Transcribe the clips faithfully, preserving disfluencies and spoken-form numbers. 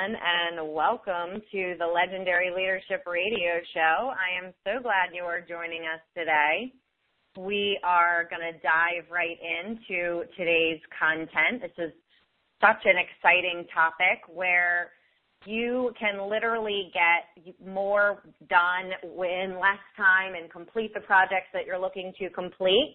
everyone, and welcome to the Legendary Leadership Radio Show. I am so glad you are joining us today. We are going to dive right into today's content. This is such an exciting topic where you can literally get more done in less time and complete the projects that you're looking to complete.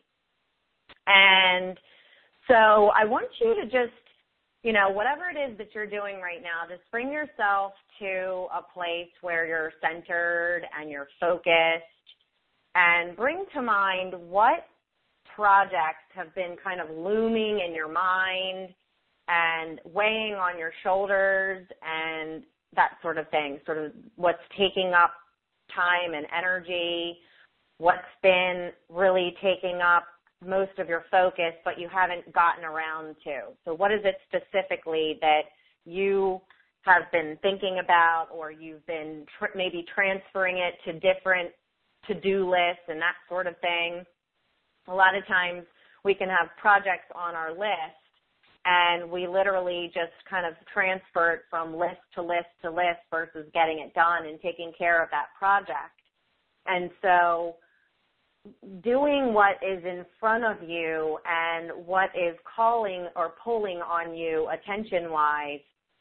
And so I want you to just, you know, whatever it is that you're doing right now, just bring yourself to a place where you're centered and you're focused, and bring to mind what projects have been kind of looming in your mind and weighing on your shoulders and that sort of thing, sort of what's taking up time and energy, what's been really taking up most of your focus, but you haven't gotten around to. So what is it specifically that you have been thinking about, or you've been tr- maybe transferring it to different to-do lists and that sort of thing? A lot of times we can have projects on our list and we literally just kind of transfer it from list to list to list versus getting it done and taking care of that project. And so doing what is in front of you and what is calling or pulling on you attention-wise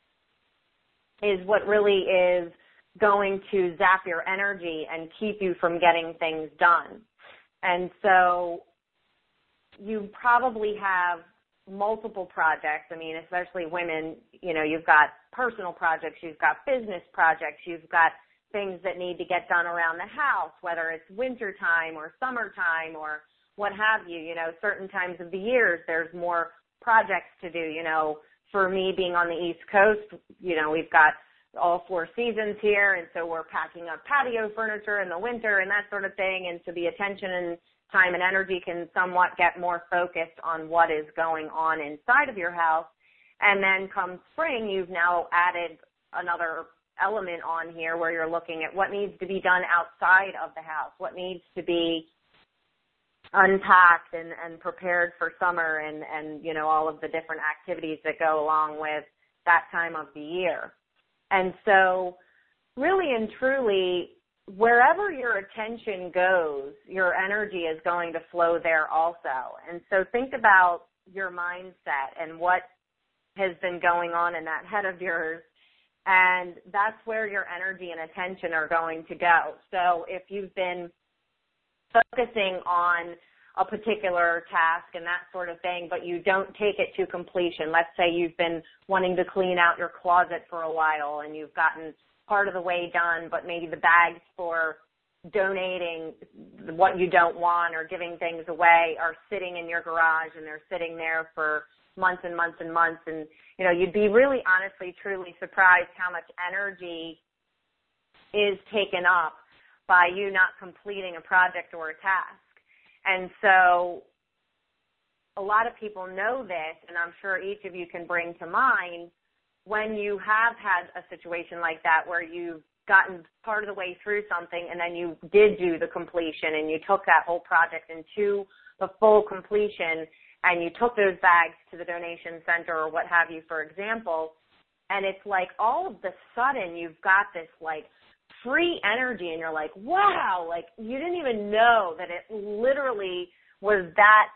is what really is going to zap your energy and keep you from getting things done. And so you probably have multiple projects. I mean, especially women, you know, you've got personal projects, you've got business projects, you've got things that need to get done around the house, whether it's wintertime or summertime or what have you. You know, certain times of the years there's more projects to do. You know, for me being on the East Coast, you know, we've got all four seasons here, and so we're packing up patio furniture in the winter and that sort of thing, and so the attention and time and energy can somewhat get more focused on what is going on inside of your house. And then come spring, you've now added another element on here where you're looking at what needs to be done outside of the house, what needs to be unpacked and, and prepared for summer and, and, you know, all of the different activities that go along with that time of the year. And so really and truly, wherever your attention goes, your energy is going to flow there also. And so think about your mindset and what has been going on in that head of yours, and that's where your energy and attention are going to go. So if you've been focusing on a particular task and that sort of thing, but you don't take it to completion, let's say you've been wanting to clean out your closet for a while and you've gotten part of the way done, but maybe the bags for donating what you don't want or giving things away are sitting in your garage, and they're sitting there for months and months and months. And, you know, you'd be really honestly, truly surprised how much energy is taken up by you not completing a project or a task. And so a lot of people know this, and I'm sure each of you can bring to mind when you have had a situation like that where you've gotten part of the way through something and then you did do the completion and you took that whole project into the full completion and you took those bags to the donation center or what have you, for example, and it's like all of the sudden you've got this like free energy and you're like, wow, like you didn't even know that it literally was that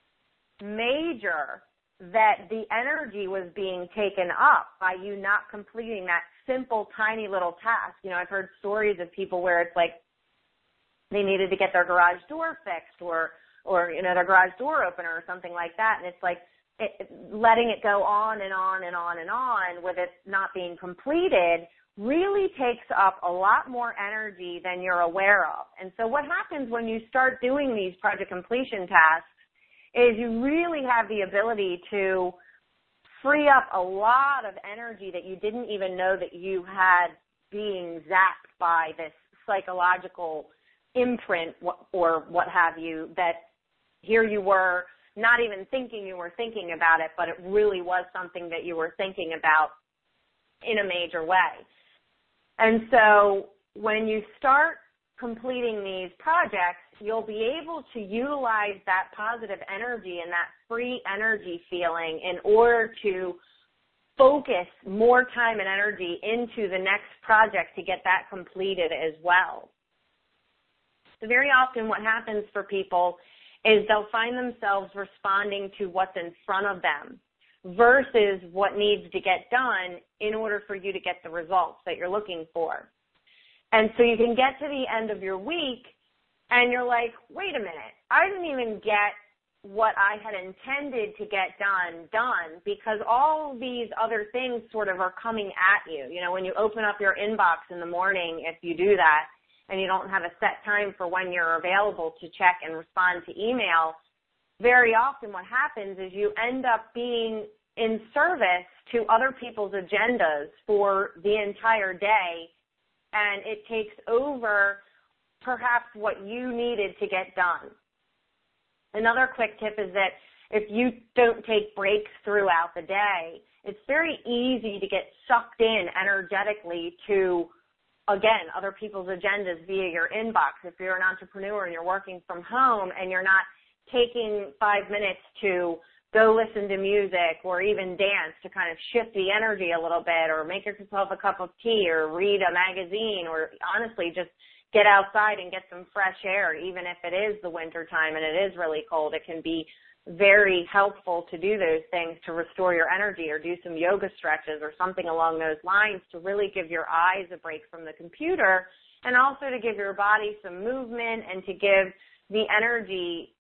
major, that the energy was being taken up by you not completing that simple, tiny little task. You know, I've heard stories of people where it's like they needed to get their garage door fixed or, or you know, their garage door opener or something like that, and it's like it, letting it go on and on and on and on with it not being completed really takes up a lot more energy than you're aware of. And so what happens when you start doing these project completion tasks is you really have the ability to free up a lot of energy that you didn't even know that you had being zapped by this psychological imprint or what have you, that here you were not even thinking you were thinking about it, but it really was something that you were thinking about in a major way. And so when you start completing these projects, you'll be able to utilize that positive energy and that free energy feeling in order to focus more time and energy into the next project to get that completed as well. So very often what happens for people is they'll find themselves responding to what's in front of them versus what needs to get done in order for you to get the results that you're looking for. And so you can get to the end of your week and you're like, wait a minute, I didn't even get what I had intended to get done, done, because all these other things sort of are coming at you. You know, when you open up your inbox in the morning, if you do that, and you don't have a set time for when you're available to check and respond to email, very often what happens is you end up being in service to other people's agendas for the entire day, and it takes over perhaps what you needed to get done. Another quick tip is that if you don't take breaks throughout the day, it's very easy to get sucked in energetically to, again, other people's agendas via your inbox. If you're an entrepreneur and you're working from home and you're not taking five minutes to go listen to music or even dance to kind of shift the energy a little bit, or make yourself a cup of tea or read a magazine, or honestly just get outside and get some fresh air, even if it is the winter time and it is really cold. It can be very helpful to do those things to restore your energy, or do some yoga stretches or something along those lines to really give your eyes a break from the computer, and also to give your body some movement and to give the energy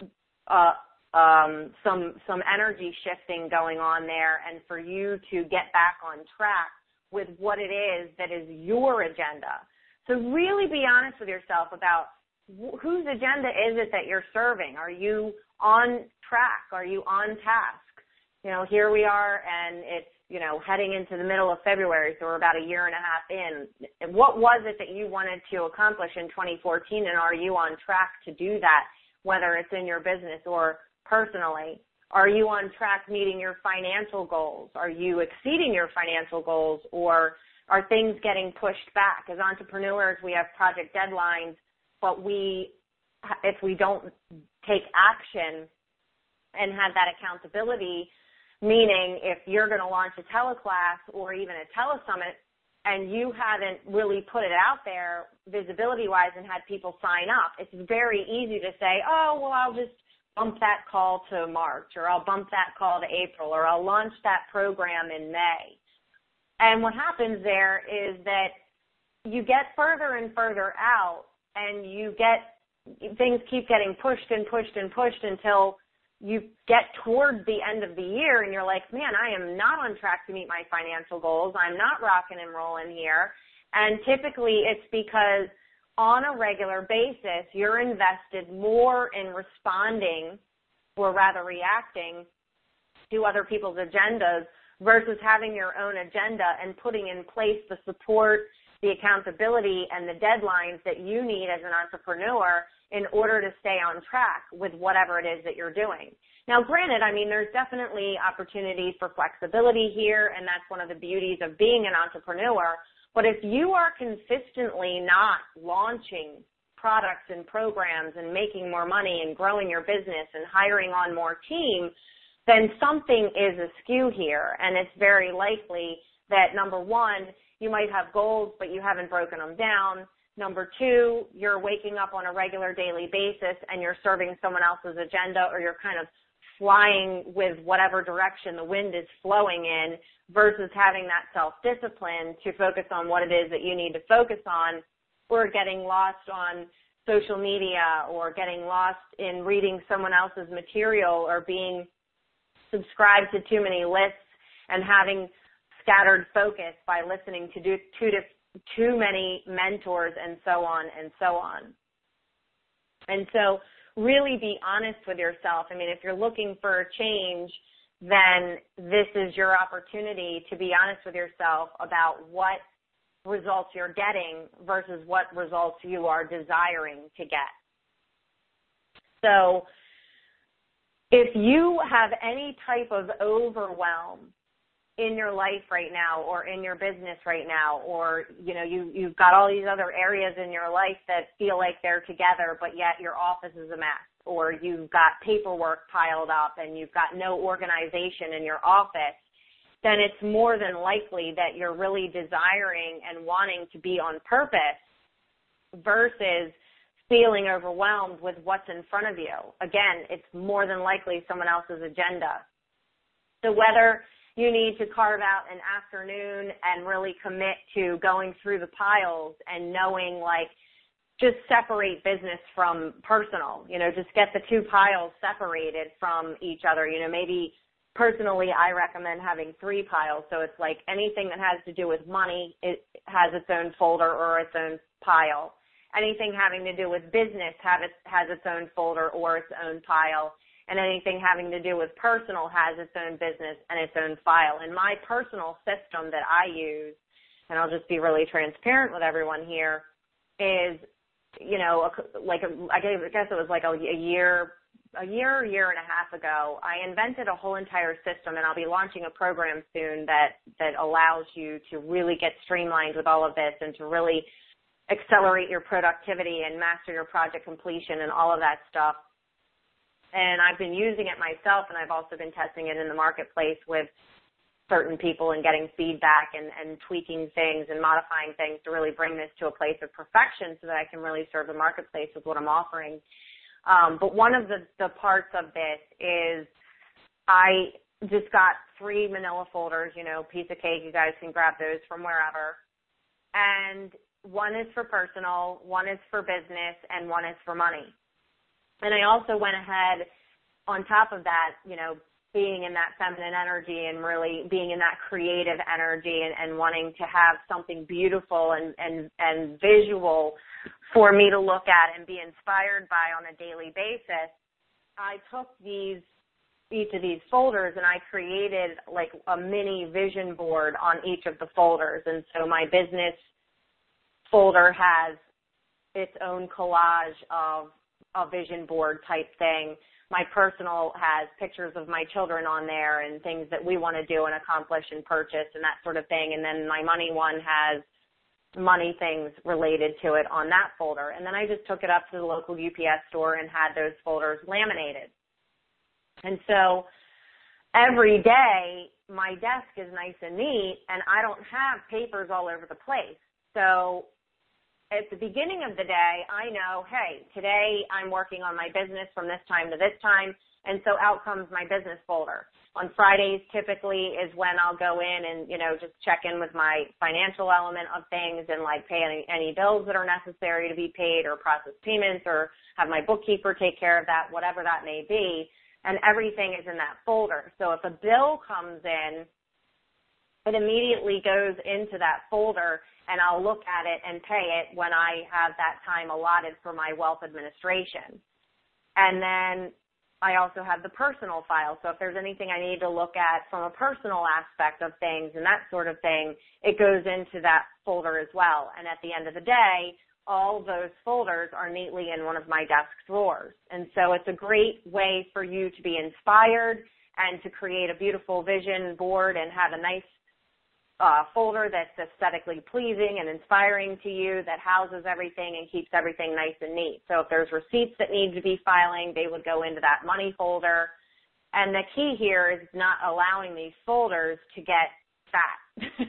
uh, um, some some energy shifting going on there, and for you to get back on track with what it is that is your agenda. So really be honest with yourself about wh- whose agenda is it that you're serving. Are you on track? Are you on task? You know, here we are, and it's, you know, heading into the middle of February, so we're about a year and a half in. And what was it that you wanted to accomplish in twenty fourteen, and are you on track to do that, whether it's in your business or personally? Are you on track meeting your financial goals? Are you exceeding your financial goals, or are things getting pushed back? As entrepreneurs, we have project deadlines, but we, if we don't take action and have that accountability, meaning if you're going to launch a teleclass or even a telesummit and you haven't really put it out there visibility-wise and had people sign up, it's very easy to say, oh, well, I'll just bump that call to March, or I'll bump that call to April, or I'll launch that program in May. And what happens there is that you get further and further out, and you get, things keep getting pushed and pushed and pushed until you get towards the end of the year and you're like, man, I am not on track to meet my financial goals. I'm not rocking and rolling here. And typically it's because on a regular basis, you're invested more in responding, or rather reacting, to other people's agendas versus having your own agenda and putting in place the support, the accountability, and the deadlines that you need as an entrepreneur in order to stay on track with whatever it is that you're doing. Now, granted, I mean, there's definitely opportunities for flexibility here, and that's one of the beauties of being an entrepreneur. But if you are consistently not launching products and programs and making more money and growing your business and hiring on more team, then something is askew here, and it's very likely that, number one, you might have goals, but you haven't broken them down. Number two, you're waking up on a regular daily basis and you're serving someone else's agenda, or you're kind of flying with whatever direction the wind is flowing in versus having that self-discipline to focus on what it is that you need to focus on, or getting lost on social media, or getting lost in reading someone else's material, or being subscribed to too many lists and having scattered focus by listening to do, too, too many mentors and so on and so on. And so really be honest with yourself. I mean, if you're looking for a change, then this is your opportunity to be honest with yourself about what results you're getting versus what results you are desiring to get. So if you have any type of overwhelm in your life right now, or in your business right now, or, you know, you, you've got all these other areas in your life that feel like they're together, but yet your office is a mess, or you've got paperwork piled up and you've got no organization in your office, then it's more than likely that you're really desiring and wanting to be on purpose versus feeling overwhelmed with what's in front of you. Again, it's more than likely someone else's agenda. So whether you need to carve out an afternoon and really commit to going through the piles and knowing, like, just separate business from personal, you know, just get the two piles separated from each other. You know, maybe personally I recommend having three piles. So it's like anything that has to do with money, it has its own folder or its own pile. Anything having to do with business have it, has its own folder or its own pile. And anything having to do with personal has its own business and its own file. And my personal system that I use, and I'll just be really transparent with everyone here, is, you know, like a, I guess it was like a, a year, a year, year and a half ago, I invented a whole entire system, and I'll be launching a program soon that, that allows you to really get streamlined with all of this and to really accelerate your productivity and master your project completion and all of that stuff. And I've been using it myself, and I've also been testing it in the marketplace with certain people and getting feedback and, and tweaking things and modifying things to really bring this to a place of perfection so that I can really serve the marketplace with what I'm offering. Um, but one of the, the parts of this is I just got three manila folders, you know, piece of cake. You guys can grab those from wherever. And one is for personal, one is for business, and one is for money. And I also went ahead on top of that, you know, being in that feminine energy and really being in that creative energy and, and wanting to have something beautiful and, and, and visual for me to look at and be inspired by on a daily basis. I took these, each of these folders, and I created like a mini vision board on each of the folders. And so my business folder has its own collage of a vision board type thing. My personal has pictures of my children on there and things that we want to do and accomplish and purchase and that sort of thing. And then my money one has money things related to it on that folder. And then I just took it up to the local U P S store and had those folders laminated. And so every day my desk is nice and neat, and I don't have papers all over the place. So at the beginning of the day, I know, hey, today I'm working on my business from this time to this time, and so out comes my business folder. On Fridays, typically, is when I'll go in and, you know, just check in with my financial element of things and, like, pay any, any bills that are necessary to be paid or process payments or have my bookkeeper take care of that, whatever that may be, and everything is in that folder. So if a bill comes in, it immediately goes into that folder, and I'll look at it and pay it when I have that time allotted for my wealth administration. And then I also have the personal file. So if there's anything I need to look at from a personal aspect of things and that sort of thing, it goes into that folder as well. And at the end of the day, all those folders are neatly in one of my desk drawers. And so it's a great way for you to be inspired and to create a beautiful vision board and have a nice Uh, folder that's aesthetically pleasing and inspiring to you, that houses everything and keeps everything nice and neat. So if there's receipts that need to be filing, they would go into that money folder. And the key here is not allowing these folders to get fat.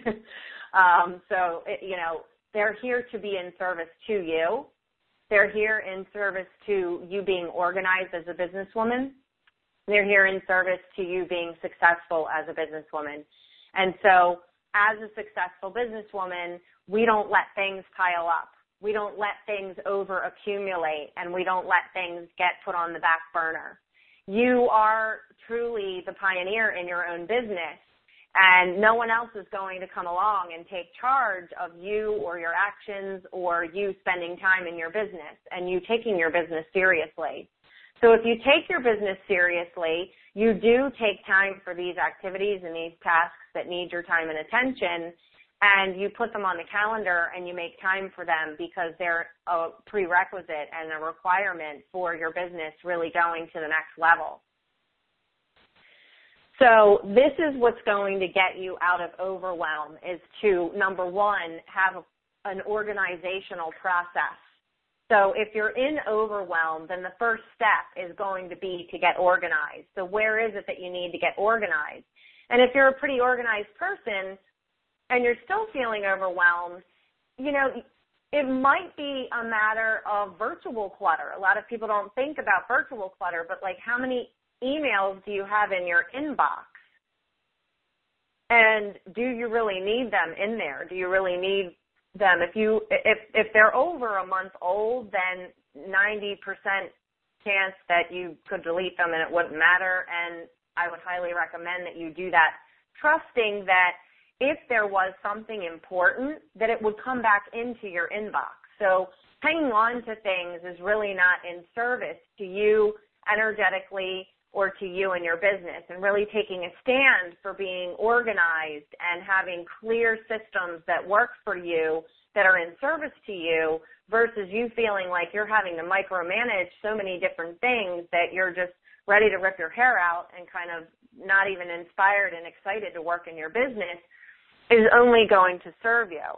um, so, it, you know, they're here to be in service to you. They're here in service to you being organized as a businesswoman. They're here in service to you being successful as a businesswoman. And so, as a successful businesswoman, we don't let things pile up. We don't let things over accumulate, and we don't let things get put on the back burner. You are truly the pioneer in your own business, and no one else is going to come along and take charge of you or your actions or you spending time in your business and you taking your business seriously. So if you take your business seriously, you do take time for these activities and these tasks that need your time and attention, and you put them on the calendar and you make time for them because they're a prerequisite and a requirement for your business really going to the next level. So this is what's going to get you out of overwhelm, is to, number one, have an organizational process. So if you're in overwhelm, then the first step is going to be to get organized. So where is it that you need to get organized? And if you're a pretty organized person and you're still feeling overwhelmed, you know, it might be a matter of virtual clutter. A lot of people don't think about virtual clutter, but like how many emails do you have in your inbox? And do you really need them in there? Do you really need them? If you if if they're over a month old, then ninety percent chance that you could delete them and it wouldn't matter. And I would highly recommend that you do that, trusting that if there was something important, that it would come back into your inbox. So hanging on to things is really not in service to you energetically or to you and your business, and really taking a stand for being organized and having clear systems that work for you, that are in service to you, versus you feeling like you're having to micromanage so many different things that you're just ready to rip your hair out and kind of not even inspired and excited to work in your business, is only going to serve you.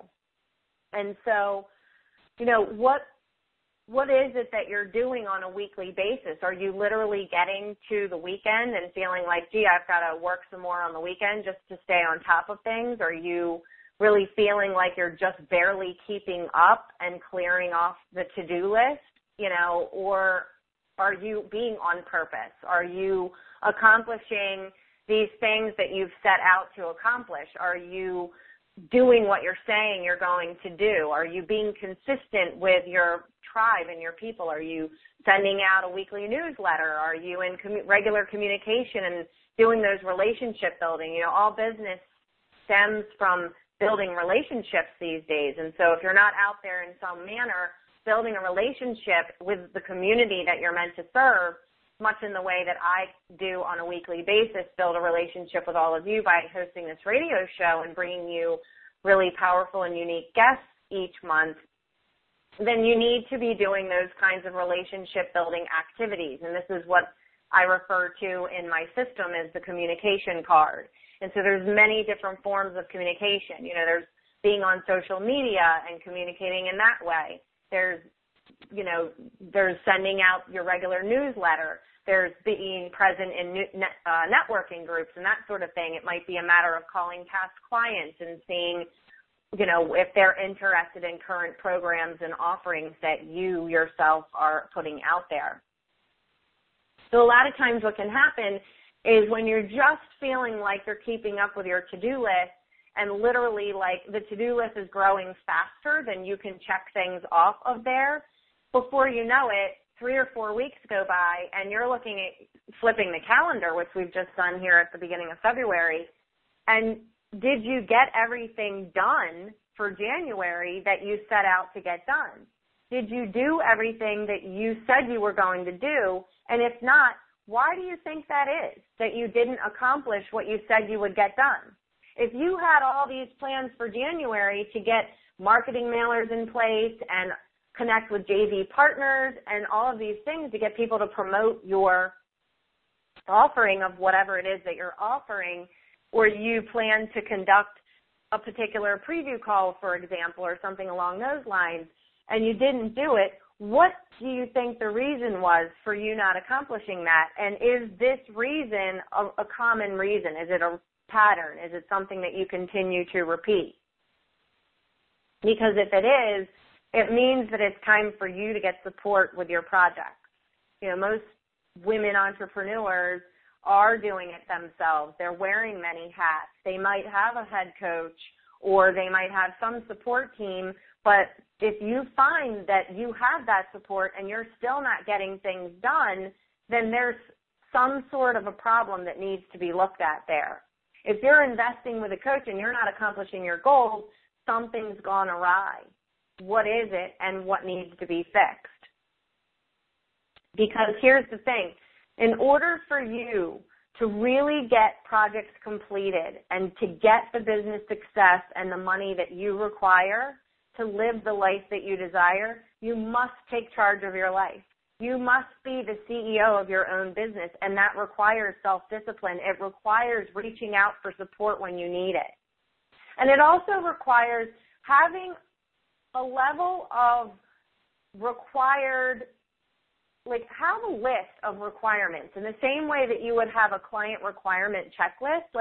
And so, you know, what what is it that you're doing on a weekly basis? Are you literally getting to the weekend and feeling like, gee, I've got to work some more on the weekend just to stay on top of things? Are you really feeling like you're just barely keeping up and clearing off the to-do list, you know, or are you being on purpose? Are you accomplishing these things that you've set out to accomplish? Are you doing what you're saying you're going to do? Are you being consistent with your tribe and your people? Are you sending out a weekly newsletter? Are you in commu- regular communication and doing those relationship building? You know, all business stems from building relationships these days. And so if you're not out there in some manner building a relationship with the community that you're meant to serve, much in the way that I do on a weekly basis, build a relationship with all of you by hosting this radio show and bringing you really powerful and unique guests each month, then you need to be doing those kinds of relationship building activities. And this is what I refer to in my system as the communication card. And so there's many different forms of communication. You know, there's being on social media and communicating in that way. There's you know, there's sending out your regular newsletter. There's being present in net, uh, networking groups and that sort of thing. It might be a matter of calling past clients and seeing, you know, if they're interested in current programs and offerings that you yourself are putting out there. So a lot of times what can happen is when you're just feeling like you're keeping up with your to-do list, and literally like the to-do list is growing faster than you can check things off of there, before you know it, three or four weeks go by and you're looking at flipping the calendar, which we've just done here at the beginning of February, and did you get everything done for January that you set out to get done? Did you do everything that you said you were going to do? And if not, why do you think that is, that you didn't accomplish what you said you would get done? If you had all these plans for January to get marketing mailers in place and connect with J V partners and all of these things to get people to promote your offering of whatever it is that you're offering, or you plan to conduct a particular preview call, for example, or something along those lines, and you didn't do it, what do you think the reason was for you not accomplishing that? And is this reason a, a common reason? Is it a pattern? Is it something that you continue to repeat? Because if it is, it means that it's time for you to get support with your projects. You know, most women entrepreneurs are doing it themselves. They're wearing many hats. They might have a head coach or they might have some support team, but if you find that you have that support and you're still not getting things done, then there's some sort of a problem that needs to be looked at there. If you're investing with a coach and you're not accomplishing your goals, something's gone awry. What is it and what needs to be fixed? Because here's the thing. In order for you to really get projects completed and to get the business success and the money that you require to live the life that you desire, you must take charge of your life. You must be the C E O of your own business, and that requires self-discipline. It requires reaching out for support when you need it. And it also requires having a level of required, like have a list of requirements in the same way that you would have a client requirement checklist. Like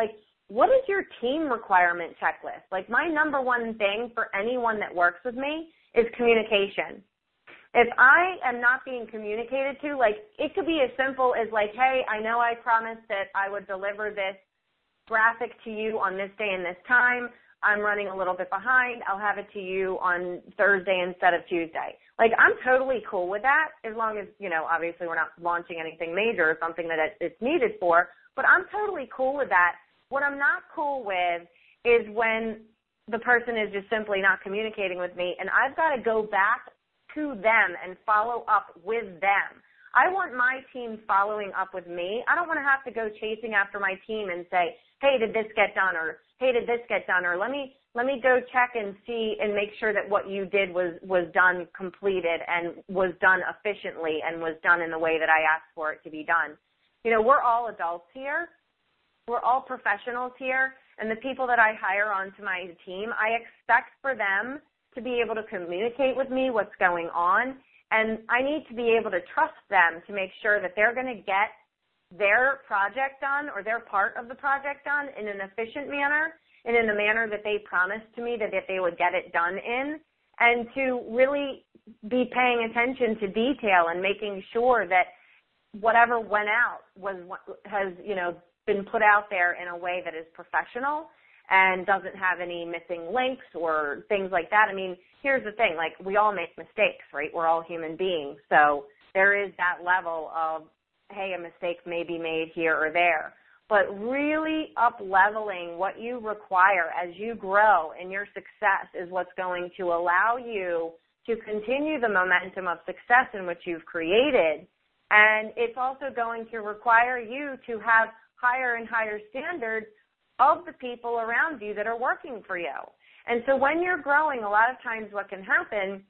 what is your team requirement checklist? Like, my number one thing for anyone that works with me is communication. If I am not being communicated to, like, it could be as simple as like, hey, I know I promised that I would deliver this graphic to you on this day and this time. I'm running a little bit behind. I'll have it to you on Thursday instead of Tuesday. Like, I'm totally cool with that as long as, you know, obviously we're not launching anything major or something that it's needed for, but I'm totally cool with that. What I'm not cool with is when the person is just simply not communicating with me and I've got to go back to them and follow up with them. I want my team following up with me. I don't want to have to go chasing after my team and say, hey, did this get done? Or, hey, did this get done? Or let me let me go check and see and make sure that what you did was, was done, completed, and was done efficiently and was done in the way that I asked for it to be done. You know, we're all adults here. We're all professionals here. And the people that I hire onto my team, I expect for them to be able to communicate with me what's going on. And I need to be able to trust them to make sure that they're going to get their project done or their part of the project done in an efficient manner and in the manner that they promised to me that, that they would get it done in, and to really be paying attention to detail and making sure that whatever went out was has, you know, been put out there in a way that is professional and doesn't have any missing links or things like that. I mean, here's the thing, like, we all make mistakes, right? We're all human beings. So there is that level of, hey, a mistake may be made here or there. But really up-leveling what you require as you grow in your success is what's going to allow you to continue the momentum of success in which you've created. And it's also going to require you to have higher and higher standards of the people around you that are working for you. And so when you're growing, a lot of times what can happen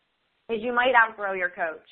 is you might outgrow your coach,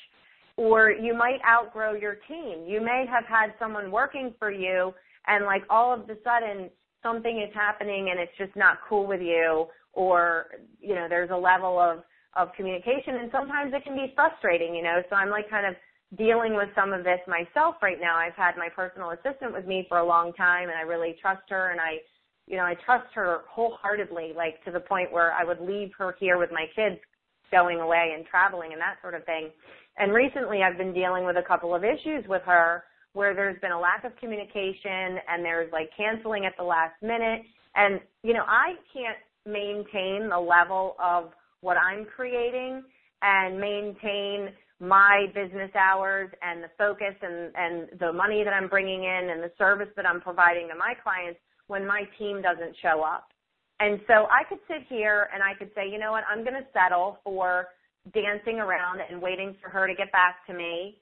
or you might outgrow your team. You may have had someone working for you and, like, all of a sudden something is happening and it's just not cool with you, or, you know, there's a level of, of communication, and sometimes it can be frustrating, you know. So I'm, like, kind of dealing with some of this myself right now. I've had my personal assistant with me for a long time, and I really trust her, and I, you know, I trust her wholeheartedly, like, to the point where I would leave her here with my kids going away and traveling and that sort of thing. And recently I've been dealing with a couple of issues with her where there's been a lack of communication and there's, like, canceling at the last minute. And, you know, I can't maintain the level of what I'm creating and maintain my business hours and the focus and, and the money that I'm bringing in and the service that I'm providing to my clients when my team doesn't show up. And so I could sit here and I could say, you know what, I'm going to settle for dancing around and waiting for her to get back to me.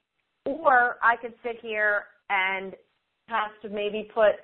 Or I could sit here and have to maybe put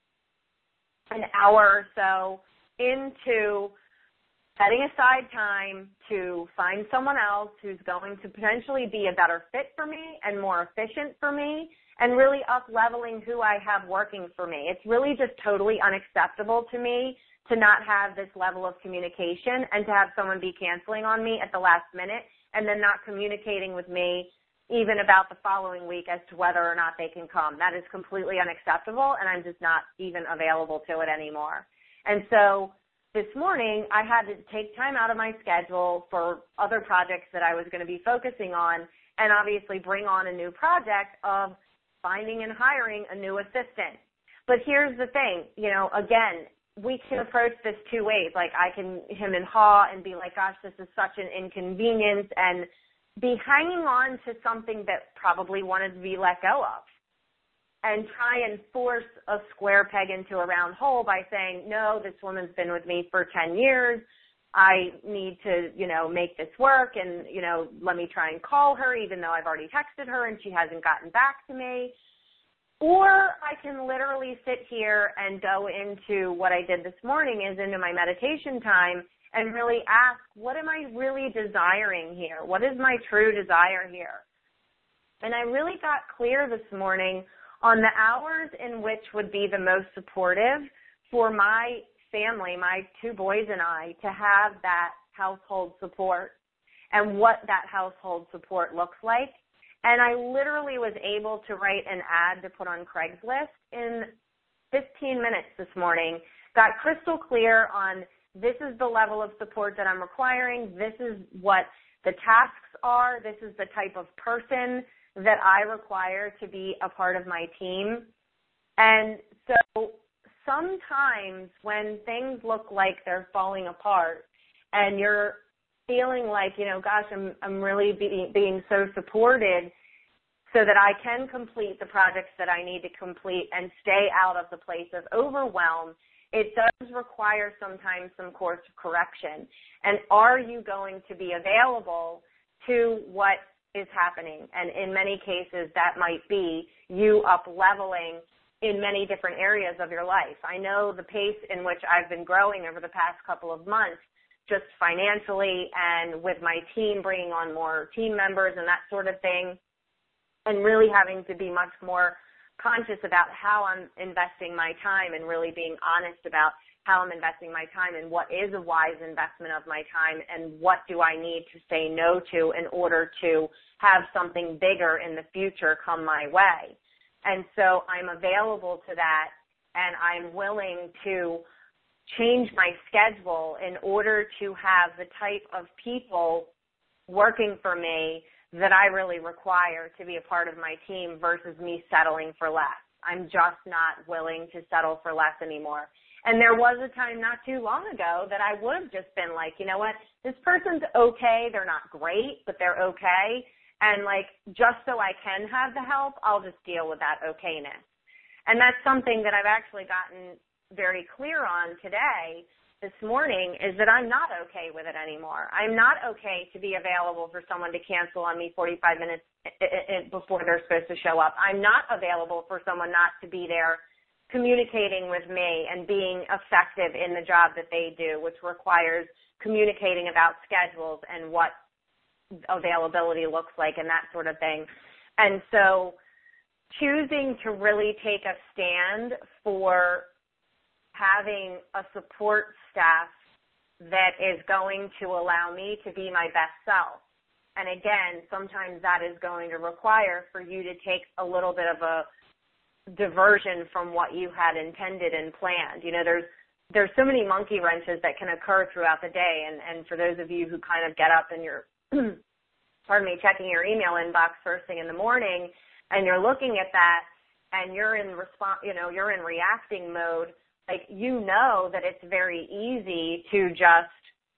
an hour or so into setting aside time to find someone else who's going to potentially be a better fit for me and more efficient for me, and really up-leveling who I have working for me. It's really just totally unacceptable to me to not have this level of communication and to have someone be canceling on me at the last minute and then not communicating with me even about the following week as to whether or not they can come. That is completely unacceptable, and I'm just not even available to it anymore. And so this morning, I had to take time out of my schedule for other projects that I was going to be focusing on, and obviously bring on a new project of finding and hiring a new assistant. But here's the thing, you know, again, we can approach this two ways. Like, I can hem and haw and be like, gosh, this is such an inconvenience, and be hanging on to something that probably wanted to be let go of, and try and force a square peg into a round hole by saying, no, this woman's been with me for ten years. I need to, you know, make this work, and, you know, let me try and call her even though I've already texted her and she hasn't gotten back to me. Or I can literally sit here and go into what I did this morning is into my meditation time and really ask, what am I really desiring here? What is my true desire here? And I really got clear this morning on the hours in which would be the most supportive for my family, my two boys and I, to have that household support and what that household support looks like. And I literally was able to write an ad to put on Craigslist in fifteen minutes this morning, got crystal clear on this is the level of support that I'm requiring, this is what the tasks are, this is the type of person that I require to be a part of my team. And so sometimes when things look like they're falling apart and you're feeling like, you know, gosh, I'm I'm really being, being so supported so that I can complete the projects that I need to complete and stay out of the place of overwhelm, it does require sometimes some course correction. And are you going to be available to what is happening? And in many cases, that might be you up-leveling in many different areas of your life. I know the pace in which I've been growing over the past couple of months, just financially and with my team bringing on more team members and that sort of thing, and really having to be much more conscious about how I'm investing my time and really being honest about how I'm investing my time and what is a wise investment of my time and what do I need to say no to in order to have something bigger in the future come my way. And so I'm available to that, and I'm willing to change my schedule in order to have the type of people working for me that I really require to be a part of my team versus me settling for less. I'm just not willing to settle for less anymore. And there was a time not too long ago that I would have just been like, you know what, this person's okay, they're not great, but they're okay. And like, just so I can have the help, I'll just deal with that okayness. And that's something that I've actually gotten very clear on today, this morning, is that I'm not okay with it anymore. I'm not okay to be available for someone to cancel on me forty-five minutes before they're supposed to show up. I'm not available for someone not to be there communicating with me and being effective in the job that they do, which requires communicating about schedules and what availability looks like and that sort of thing. And so choosing to really take a stand for having a support staff that is going to allow me to be my best self. And again, sometimes that is going to require for you to take a little bit of a diversion from what you had intended and planned. You know, there's there's so many monkey wrenches that can occur throughout the day. And, and for those of you who kind of get up and you're, pardon me, checking your email inbox first thing in the morning, and you're looking at that and you're in response, you know, you're in reacting mode, like, you know that it's very easy to just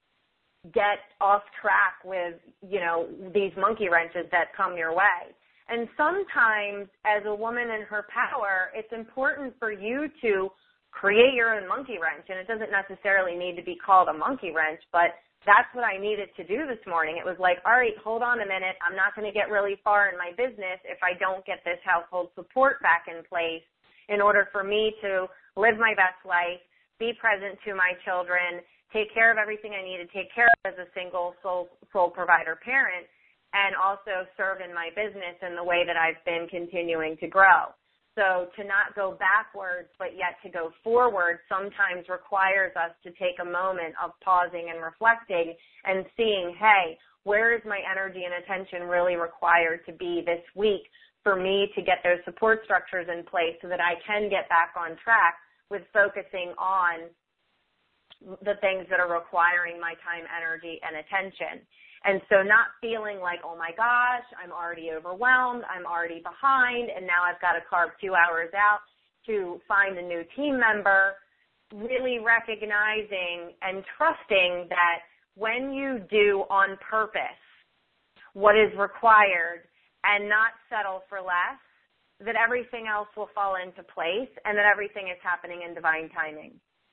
get off track with, you know, these monkey wrenches that come your way. And sometimes as a woman in her power, it's important for you to create your own monkey wrench. And it doesn't necessarily need to be called a monkey wrench, but that's what I needed to do this morning. It was like, all right, hold on a minute. I'm not going to get really far in my business if I don't get this household support back in place in order for me to live my best life, be present to my children, take care of everything I need to take care of as a single sole, sole provider parent, and also serve in my business in the way that I've been continuing to grow. So to not go backwards but yet to go forward sometimes requires us to take a moment of pausing and reflecting and seeing, hey, where is my energy and attention really required to be this week for me to get those support structures in place so that I can get back on track with focusing on the things that are requiring my time, energy, and attention. And so not feeling like, oh my gosh, I'm already overwhelmed, I'm already behind, and now I've got to carve two hours out to find a new team member, really recognizing and trusting that when you do on purpose what is required and not settle for less, that everything else will fall into place and that everything is happening in divine timing.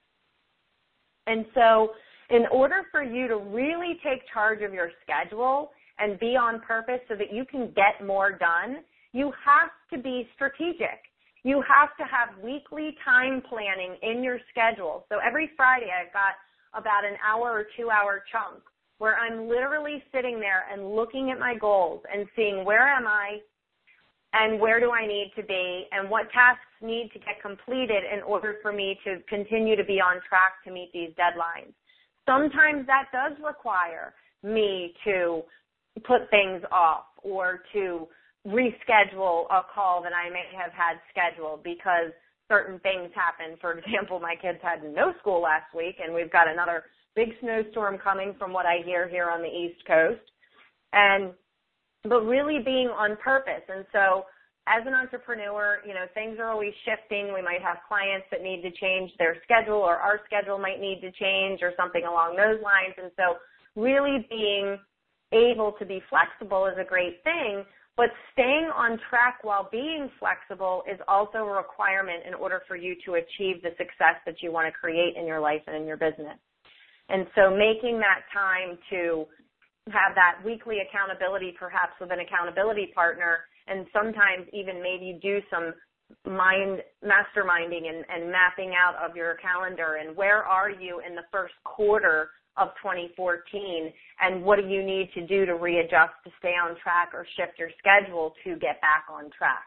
And so in order for you to really take charge of your schedule and be on purpose so that you can get more done, you have to be strategic. You have to have weekly time planning in your schedule. So every Friday I've got about an hour or two hour chunk where I'm literally sitting there and looking at my goals and seeing where am I and where do I need to be and what tasks need to get completed in order for me to continue to be on track to meet these deadlines. Sometimes that does require me to put things off or to reschedule a call that I may have had scheduled because certain things happen. For example, my kids had no school last week, and we've got another big snowstorm coming from what I hear here on the East Coast. And, but really being on purpose. And so as an entrepreneur, you know, things are always shifting. We might have clients that need to change their schedule, or our schedule might need to change, or something along those lines. And so really being able to be flexible is a great thing, but staying on track while being flexible is also a requirement in order for you to achieve the success that you want to create in your life and in your business. And so making that time to have that weekly accountability, perhaps with an accountability partner, and sometimes even maybe do some mind masterminding and, and mapping out of your calendar, and where are you in the first quarter of twenty fourteen, and what do you need to do to readjust to stay on track or shift your schedule to get back on track.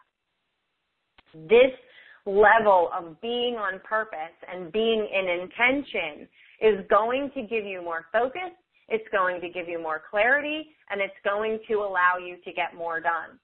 This level of being on purpose and being in intention is going to give you more focus, it's going to give you more clarity, and it's going to allow you to get more done.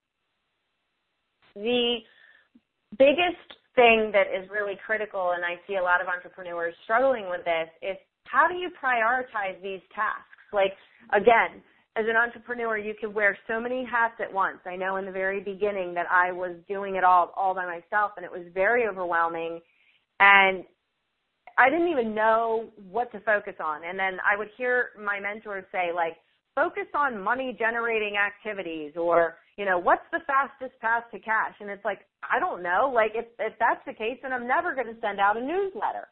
The biggest thing that is really critical, and I see a lot of entrepreneurs struggling with this, is how do you prioritize these tasks? Like, again, as an entrepreneur, you can wear so many hats at once. I know in the very beginning that I was doing it all, all by myself, and it was very overwhelming, and I didn't even know what to focus on. And then I would hear my mentors say, like, focus on money-generating activities, or, you know, what's the fastest path to cash? And it's like, I don't know. Like, if, if that's the case, then I'm never going to send out a newsletter.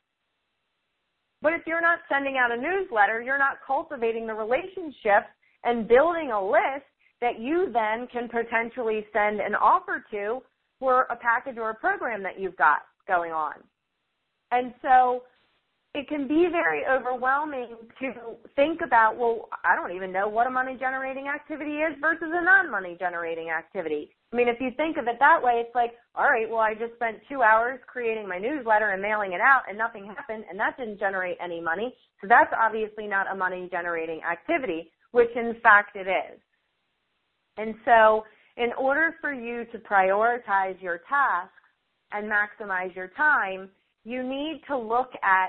But if you're not sending out a newsletter, you're not cultivating the relationship and building a list that you then can potentially send an offer to for a package or a program that you've got going on. And so it can be very overwhelming to think about, well, I don't even know what a money-generating activity is versus a non-money-generating activity. I mean, if you think of it that way, it's like, all right, well, I just spent two hours creating my newsletter and mailing it out, and nothing happened, and that didn't generate any money. So that's obviously not a money-generating activity, which in fact it is. And so in order for you to prioritize your tasks and maximize your time, you need to look at,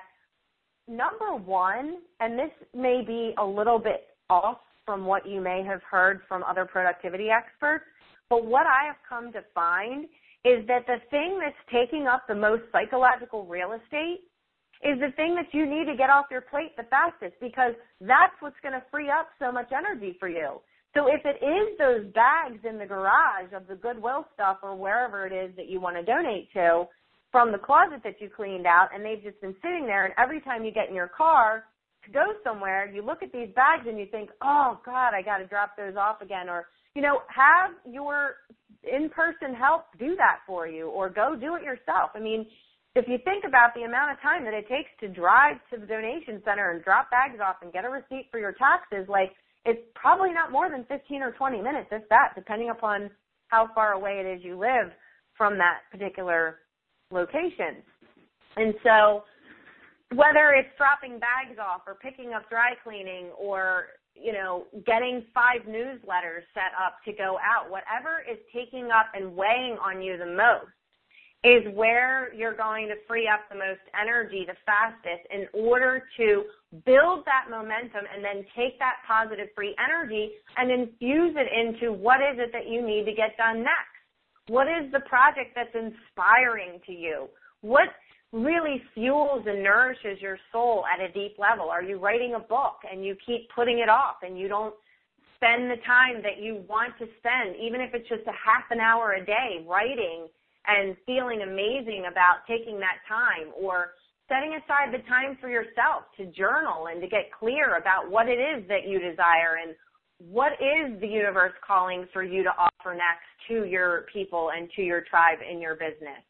number one, and this may be a little bit off from what you may have heard from other productivity experts, but what I have come to find is that the thing that's taking up the most psychological real estate is the thing that you need to get off your plate the fastest, because that's what's going to free up so much energy for you. So if it is those bags in the garage of the Goodwill stuff or wherever it is that you want to donate to from the closet that you cleaned out, and they've just been sitting there, and every time you get in your car to go somewhere, you look at these bags and you think, oh, God, I got to drop those off again. Or, you know, have your in-person help do that for you, or go do it yourself. I mean, if you think about the amount of time that it takes to drive to the donation center and drop bags off and get a receipt for your taxes, like, it's probably not more than fifteen or twenty minutes, if that, depending upon how far away it is you live from that particular location. And so whether it's dropping bags off or picking up dry cleaning or, you know, getting five newsletters set up to go out, whatever is taking up and weighing on you the most is where you're going to free up the most energy the fastest in order to build that momentum and then take that positive free energy and infuse it into what is it that you need to get done next. What is the project that's inspiring to you? What really fuels and nourishes your soul at a deep level? Are you writing a book and you keep putting it off and you don't spend the time that you want to spend, even if it's just a half an hour a day writing and feeling amazing about taking that time, or setting aside the time for yourself to journal and to get clear about what it is that you desire and what is the universe calling for you to offer next to your people and to your tribe in your business.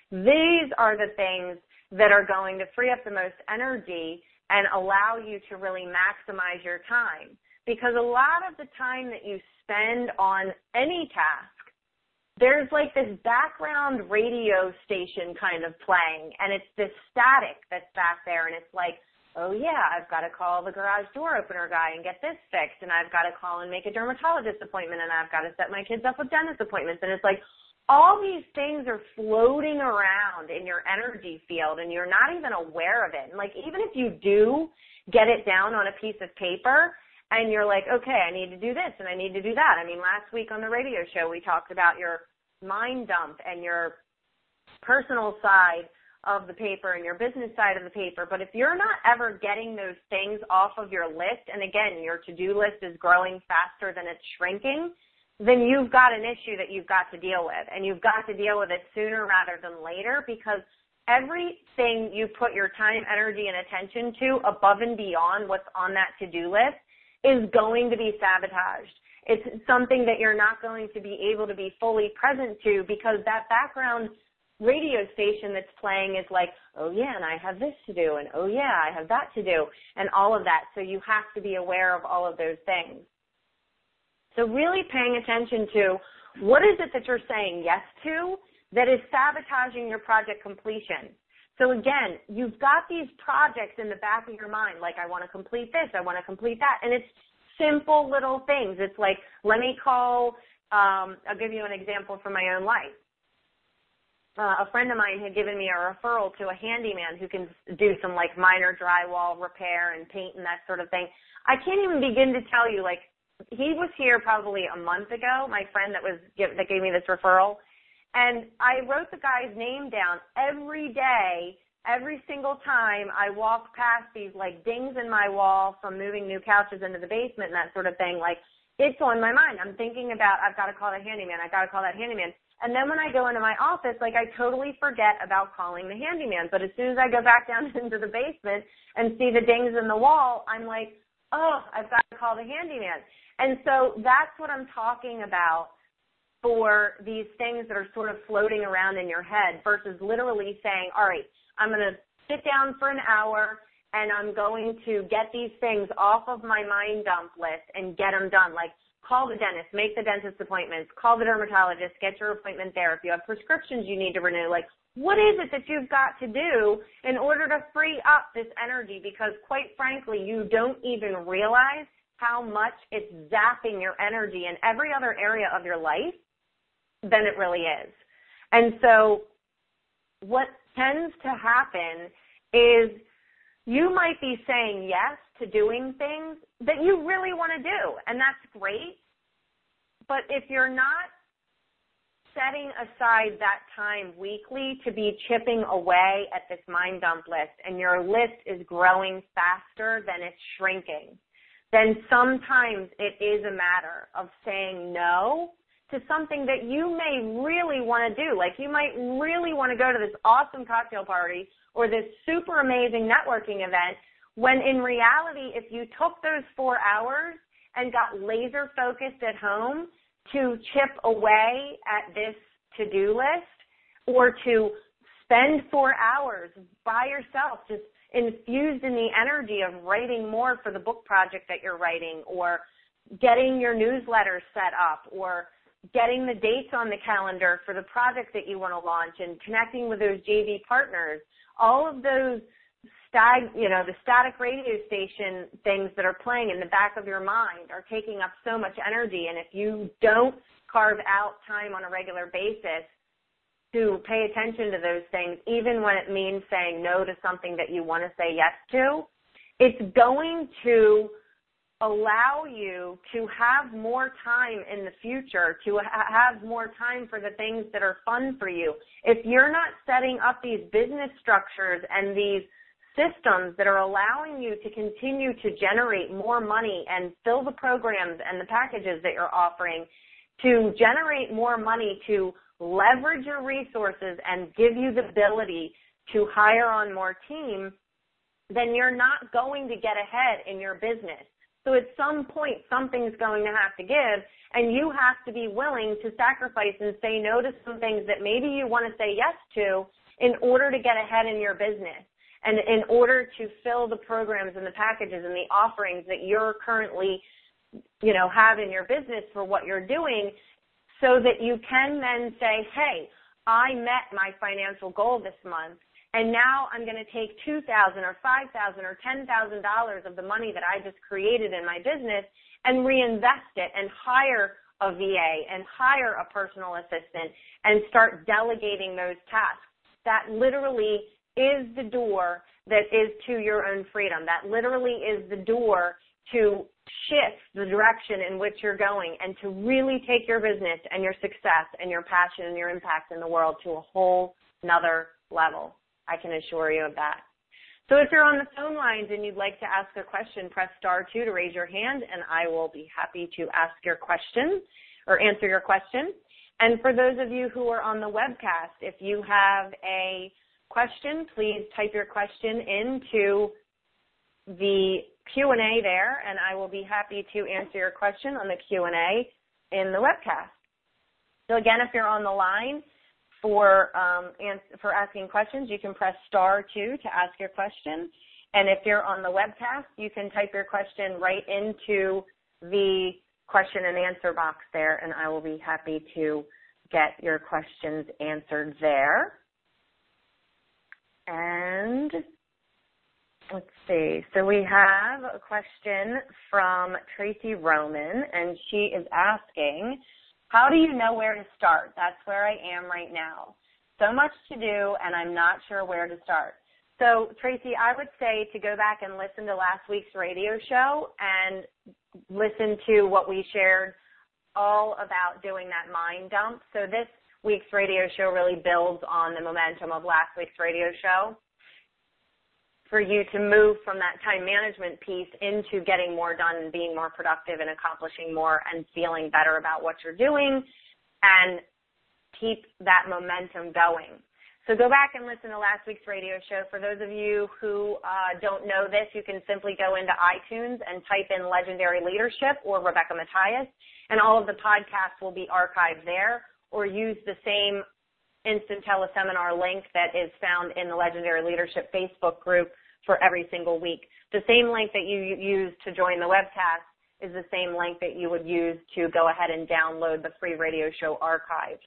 These are the things that are going to free up the most energy and allow you to really maximize your time. Because a lot of the time that you spend on any task, there's like this background radio station kind of playing, and it's this static that's back there, and it's like, oh yeah, I've got to call the garage door opener guy and get this fixed, and I've got to call and make a dermatologist appointment, and I've got to set my kids up with dentist appointments, and it's like all these things are floating around in your energy field and you're not even aware of it. And like, even if you do get it down on a piece of paper and you're like, okay, I need to do this and I need to do that. I mean, last week on the radio show, we talked about your mind dump and your personal side of the paper and your business side of the paper. But if you're not ever getting those things off of your list, and again, your to-do list is growing faster than it's shrinking, then you've got an issue that you've got to deal with, and you've got to deal with it sooner rather than later, because everything you put your time, energy, and attention to above and beyond what's on that to-do list is going to be sabotaged. It's something that you're not going to be able to be fully present to, because that background radio station that's playing is like, oh yeah, and I have this to do, and oh yeah, I have that to do, and all of that. So you have to be aware of all of those things. So really paying attention to what is it that you're saying yes to that is sabotaging your project completion. So again, you've got these projects in the back of your mind, like I want to complete this, I want to complete that, and it's simple little things. It's like, let me call, um, I'll give you an example from my own life. Uh, a friend of mine had given me a referral to a handyman who can do some like minor drywall repair and paint and that sort of thing. I can't even begin to tell you, like, he was here probably a month ago, my friend that was that gave me this referral, and I wrote the guy's name down every day, every single time I walked past these like dings in my wall from moving new couches into the basement and that sort of thing. Like, it's on my mind. I'm thinking about, I've got to call that handyman. I've got to call that handyman. And then when I go into my office, like, I totally forget about calling the handyman. But as soon as I go back down into the basement and see the dings in the wall, I'm like, oh, I've got to call the handyman. And so that's what I'm talking about for these things that are sort of floating around in your head versus literally saying, all right, I'm going to sit down for an hour and I'm going to get these things off of my mind dump list and get them done. Like, call the dentist, make the dentist appointments, call the dermatologist, get your appointment there. If you have prescriptions you need to renew, like, what is it that you've got to do in order to free up this energy? Because quite frankly, you don't even realize how much it's zapping your energy in every other area of your life than it really is. And so what tends to happen is you might be saying yes to doing things that you really want to do, and that's great. But if you're not setting aside that time weekly to be chipping away at this mind dump list, and your list is growing faster than it's shrinking, then sometimes it is a matter of saying no to something that you may really want to do. Like, you might really want to go to this awesome cocktail party or this super amazing networking event, when in reality, if you took those four hours and got laser focused at home to chip away at this to-do list, or to spend four hours by yourself just infused in the energy of writing more for the book project that you're writing, or getting your newsletter set up, or getting the dates on the calendar for the project that you want to launch, and connecting with those J V partners, all of those stag, you know, the static radio station things that are playing in the back of your mind are taking up so much energy. And if you don't carve out time on a regular basis to pay attention to those things, even when it means saying no to something that you want to say yes to, it's going to allow you to have more time in the future, to ha- have more time for the things that are fun for you. If you're not setting up these business structures and these systems that are allowing you to continue to generate more money and fill the programs and the packages that you're offering, to generate more money to leverage your resources and give you the ability to hire on more team, then you're not going to get ahead in your business. So at some point, something's going to have to give, and you have to be willing to sacrifice and say no to some things that maybe you want to say yes to in order to get ahead in your business, and in order to fill the programs and the packages and the offerings that you're currently, you know, have in your business for what you're doing, so that you can then say, hey, I met my financial goal this month, and now I'm going to take two thousand dollars or five thousand dollars or ten thousand dollars of the money that I just created in my business and reinvest it and hire a V A and hire a personal assistant and start delegating those tasks. That literally is the door that is to your own freedom. That literally is the door to shift the direction in which you're going and to really take your business and your success and your passion and your impact in the world to a whole nother level. I can assure you of that. So if you're on the phone lines and you'd like to ask a question, press star two to raise your hand, and I will be happy to ask your question or answer your question. And for those of you who are on the webcast, if you have a question, please type your question into the Q and A there, and I will be happy to answer your question on the Q and A in the webcast. So again, if you're on the line for um, for asking questions, you can press star two to ask your question. And if you're on the webcast, you can type your question right into the question and answer box there, and I will be happy to get your questions answered there. And let's see. So we have a question from Tracy Roman, and she is asking, how do you know where to start? That's where I am right now. So much to do, and I'm not sure where to start. So, Tracy, I would say to go back and listen to last week's radio show and listen to what we shared all about doing that mind dump. So this week's radio show really builds on the momentum of last week's radio show for you to move from that time management piece into getting more done and being more productive and accomplishing more and feeling better about what you're doing and keep that momentum going. So go back and listen to last week's radio show. For those of you who uh, don't know this, you can simply go into iTunes and type in Legendary Leadership or Rebecca Mathias, and all of the podcasts will be archived there, or use the same instant teleseminar link that is found in the Legendary Leadership Facebook group for every single week. The same link that you use to join the webcast is the same link that you would use to go ahead and download the free radio show archive.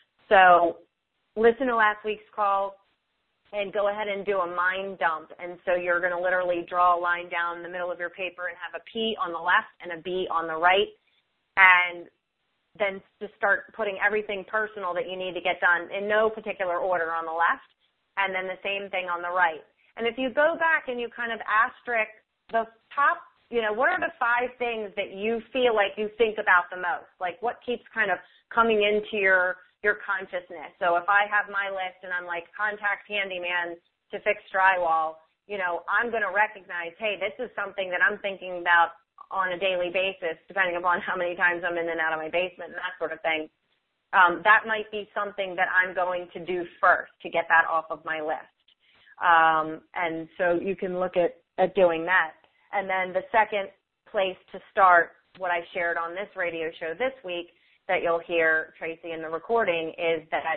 So listen to last week's call and go ahead and do a mind dump. And so you're going to literally draw a line down the middle of your paper and have a P on the left and a B on the right, and then just start putting everything personal that you need to get done in no particular order on the left, and then the same thing on the right. And if you go back and you kind of asterisk the top, you know, what are the five things that you feel like you think about the most? Like what keeps kind of coming into your, your consciousness? So if I have my list and I'm like, contact handyman to fix drywall, you know, I'm going to recognize, hey, this is something that I'm thinking about on a daily basis, depending upon how many times I'm in and out of my basement and that sort of thing. Um, that might be something that I'm going to do first to get that off of my list. Um, and so you can look at, at doing that. And then the second place to start, what I shared on this radio show this week that you'll hear, Tracy, in the recording, is that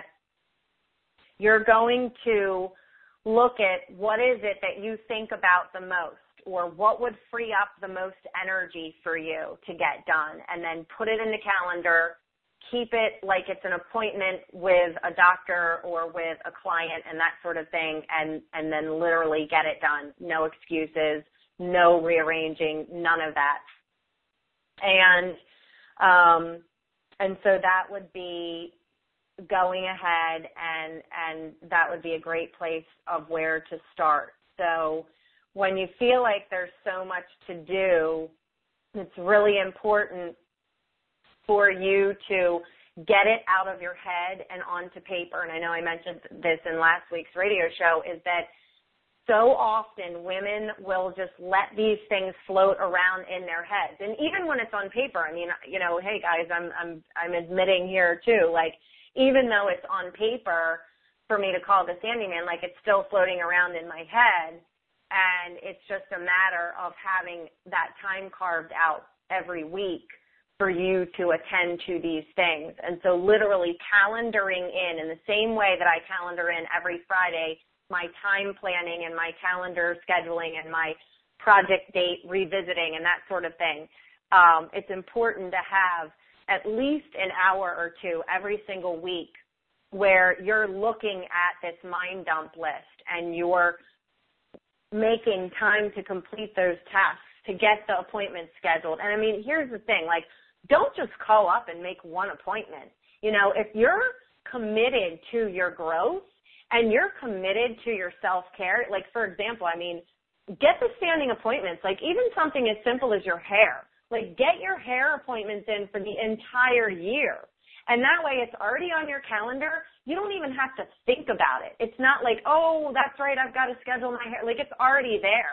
you're going to look at what is it that you think about the most, or what would free up the most energy for you to get done, and then put it in the calendar. Keep it like it's an appointment with a doctor or with a client and that sort of thing, and, and then literally get it done. No excuses, no rearranging, none of that. And um, and so that would be going ahead, and, and that would be a great place of where to start. So when you feel like there's so much to do, it's really important for you to get it out of your head and onto paper. And I know I mentioned this in last week's radio show, is that so often women will just let these things float around in their heads. And even when it's on paper, I mean, you know, hey guys, I'm I'm I'm admitting here too, like even though it's on paper for me to call this handyman, like it's still floating around in my head, and it's just a matter of having that time carved out every week for you to attend to these things. And so literally calendaring in, in the same way that I calendar in every Friday, my time planning and my calendar scheduling and my project date revisiting and that sort of thing. Um, it's important to have at least an hour or two every single week where you're looking at this mind dump list and you're making time to complete those tasks, to get the appointment scheduled. And I mean, here's the thing, like, don't just call up and make one appointment. You know, if you're committed to your growth and you're committed to your self-care, like, for example, I mean, get the standing appointments, like even something as simple as your hair. Like, get your hair appointments in for the entire year. And that way it's already on your calendar. You don't even have to think about it. It's not like, oh, that's right, I've got to schedule my hair. Like, it's already there.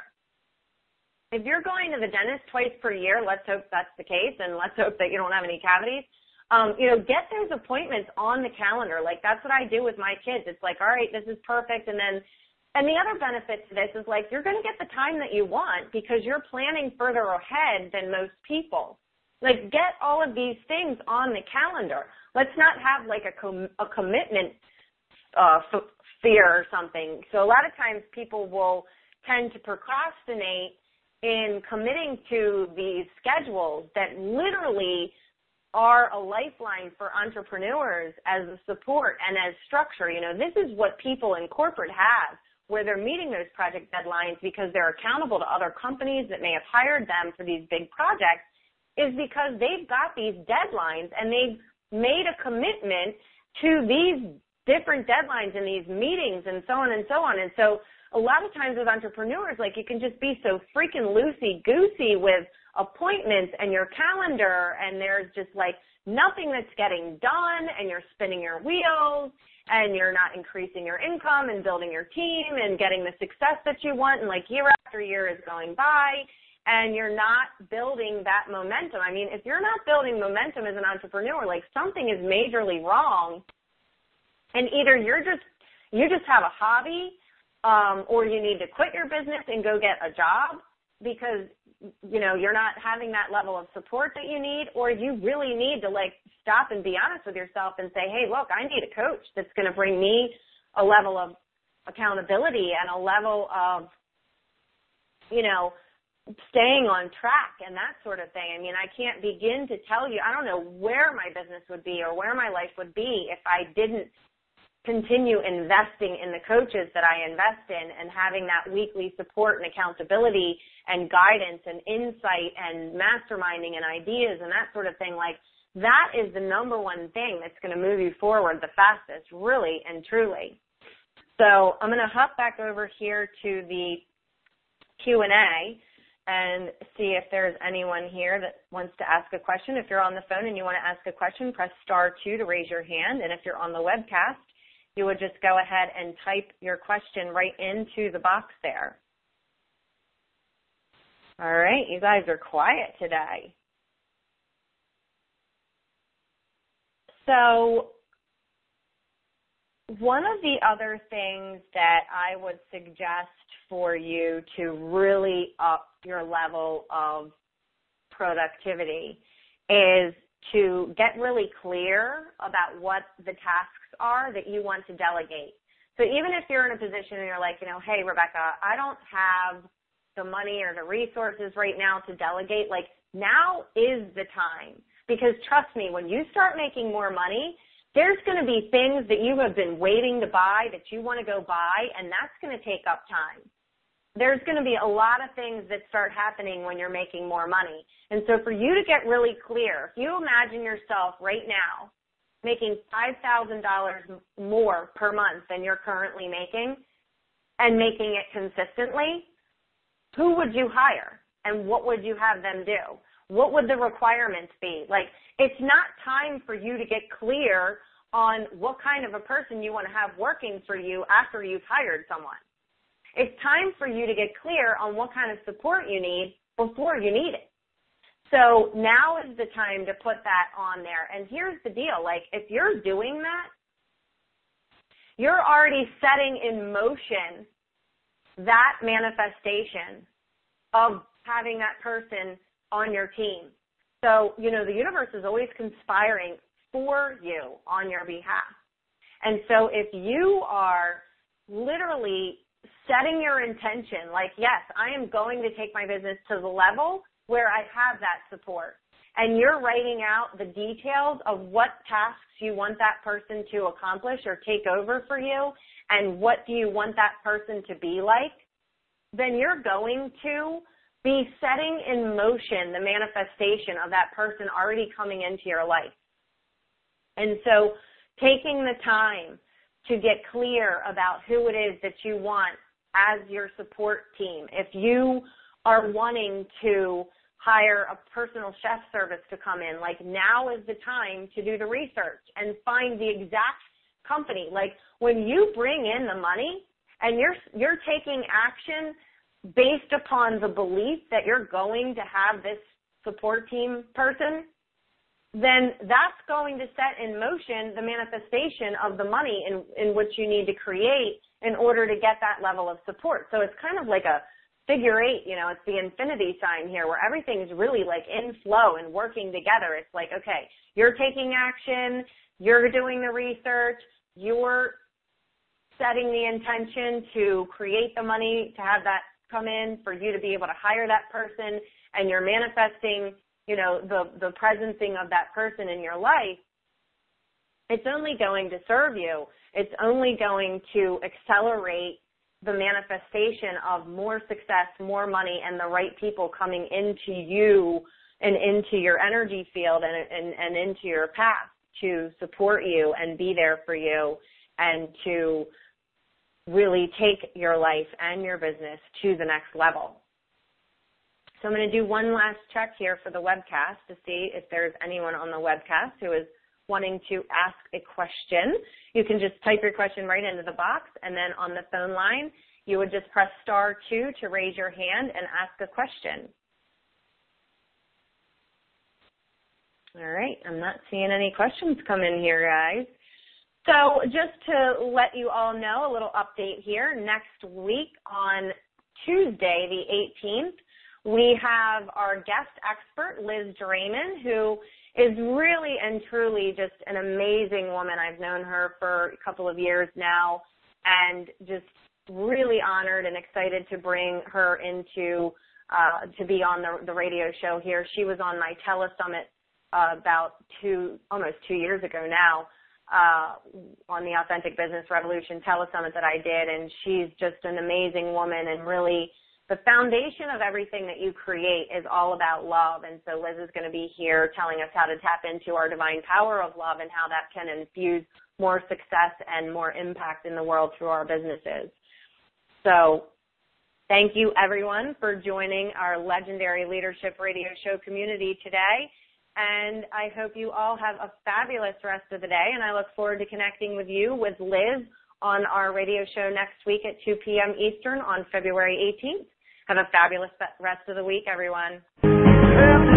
If you're going to the dentist twice per year, let's hope that's the case, and let's hope that you don't have any cavities. Um, you know, get those appointments on the calendar. Like, that's what I do with my kids. It's like, all right, this is perfect. And then, and the other benefit to this is, like, you're going to get the time that you want because you're planning further ahead than most people. Like, get all of these things on the calendar. Let's not have, like, a, com- a commitment uh, f- fear or something. So a lot of times people will tend to procrastinate in committing to these schedules that literally are a lifeline for entrepreneurs as a support and as structure. You know, this is what people in corporate have, where they're meeting those project deadlines because they're accountable to other companies that may have hired them for these big projects, is because they've got these deadlines and they've made a commitment to these different deadlines and these meetings and so on and so on. And so a lot of times with entrepreneurs, like, you can just be so freaking loosey-goosey with appointments and your calendar, and there's just, like, nothing that's getting done, and you're spinning your wheels, and you're not increasing your income and building your team and getting the success that you want, and, like, year after year is going by, and you're not building that momentum. I mean, if you're not building momentum as an entrepreneur, like, something is majorly wrong, and either you're just, you just have a hobby, Um, or you need to quit your business and go get a job because, you know, you're not having that level of support that you need, or you really need to, like, stop and be honest with yourself and say, hey, look, I need a coach that's going to bring me a level of accountability and a level of, you know, staying on track and that sort of thing. I mean, I can't begin to tell you, I don't know where my business would be or where my life would be if I didn't continue investing in the coaches that I invest in and having that weekly support and accountability and guidance and insight and masterminding and ideas and that sort of thing. Like, that is the number one thing that's going to move you forward the fastest, really and truly. So I'm going to hop back over here to the Q and A and see if there's anyone here that wants to ask a question. If you're on the phone and you want to ask a question, press star two to raise your hand. And if you're on the webcast, you would just go ahead and type your question right into the box there. All right, you guys are quiet today. So one of the other things that I would suggest for you to really up your level of productivity is to get really clear about what the tasks are that you want to delegate. So even if you're in a position and you're like, you know, hey, Rebecca, I don't have the money or the resources right now to delegate, like, now is the time. Because trust me, when you start making more money, there's going to be things that you have been waiting to buy that you want to go buy, and that's going to take up time. There's going to be a lot of things that start happening when you're making more money. And so for you to get really clear, if you imagine yourself right now making five thousand dollars more per month than you're currently making and making it consistently, who would you hire and what would you have them do? What would the requirements be? Like, it's not time for you to get clear on what kind of a person you want to have working for you after you've hired someone. It's time for you to get clear on what kind of support you need before you need it. So now is the time to put that on there. And here's the deal. Like, if you're doing that, you're already setting in motion that manifestation of having that person on your team. So, you know, the universe is always conspiring for you on your behalf. And so if you are literally setting your intention, like, yes, I am going to take my business to the level where I have that support, and you're writing out the details of what tasks you want that person to accomplish or take over for you, and what do you want that person to be like, then you're going to be setting in motion the manifestation of that person already coming into your life. And so taking the time to get clear about who it is that you want as your support team. If you are wanting to hire a personal chef service to come in, like now is the time to do the research and find the exact company. Like when you bring in the money and you're you're taking action based upon the belief that you're going to have this support team person, then that's going to set in motion the manifestation of the money in, in which you need to create in order to get that level of support. So it's kind of like a figure eight, you know, it's the infinity sign here where everything's really like in flow and working together. It's like, okay, you're taking action, you're doing the research, you're setting the intention to create the money to have that come in for you to be able to hire that person, and you're manifesting, you know, the, the presencing of that person in your life. It's only going to serve you. It's only going to accelerate the manifestation of more success, more money, and the right people coming into you and into your energy field and, and, and into your path to support you and be there for you and to really take your life and your business to the next level. So I'm going to do one last check here for the webcast to see if there's anyone on the webcast who is wanting to ask a question. You can just type your question right into the box, and then on the phone line, you would just press star two to raise your hand and ask a question. All right, I'm not seeing any questions come in here, guys. So just to let you all know, a little update here. Next week on Tuesday, the eighteenth, we have our guest expert, Liz Draymond, who is really and truly just an amazing woman. I've known her for a couple of years now and just really honored and excited to bring her into, uh, to be on the, the radio show here. She was on my telesummit uh, about two, almost two years ago now, uh, on the Authentic Business Revolution telesummit that I did, and she's just an amazing woman, and really the foundation of everything that you create is all about love. And so Liz is going to be here telling us how to tap into our divine power of love and how that can infuse more success and more impact in the world through our businesses. So thank you, everyone, for joining our legendary leadership radio show community today. And I hope you all have a fabulous rest of the day. And I look forward to connecting with you, with Liz, on our radio show next week at two p.m. Eastern on February eighteenth. Have a fabulous rest of the week, everyone.